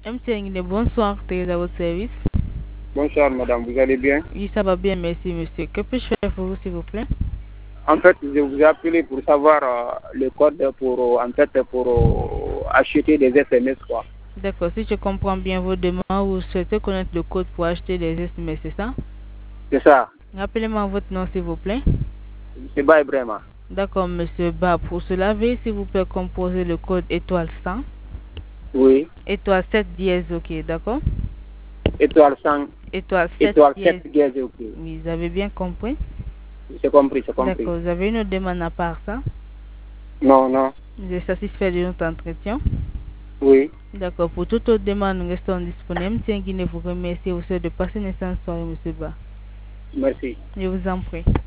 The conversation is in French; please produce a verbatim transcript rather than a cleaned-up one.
M T N, bonsoir, Thérèse à votre service. Bonsoir madame, vous allez bien? Oui, ça va bien, merci monsieur. Que puis-je faire pour vous s'il vous plaît? En fait, je vous ai appelé pour savoir euh, le code pour, en fait, pour euh, acheter des S M S quoi. D'accord, si je comprends bien vos demandes, vous souhaitez connaître le code pour acheter des S M S, c'est ça? C'est ça. Rappelez-moi votre nom s'il vous plaît. C'est Ba Ibrahima. D'accord, monsieur Ba. Pour cela, veuillez s'il vous plaît composer le code étoile cent. Oui. Étoile sept dièse, ok, d'accord? Étoile cent. Étoile sept Étoile dièse. sept dièse, ok. Oui, vous avez bien compris? J'ai compris, j'ai compris. D'accord, vous avez une autre demande à part ça? Non, non. Vous êtes satisfait de notre entretien? Oui. D'accord, pour toute autre demande, nous restons disponibles. Tiens, Guinée vous remercie aussi de passer une séance soirée, monsieur Ba. Merci. Je vous en prie.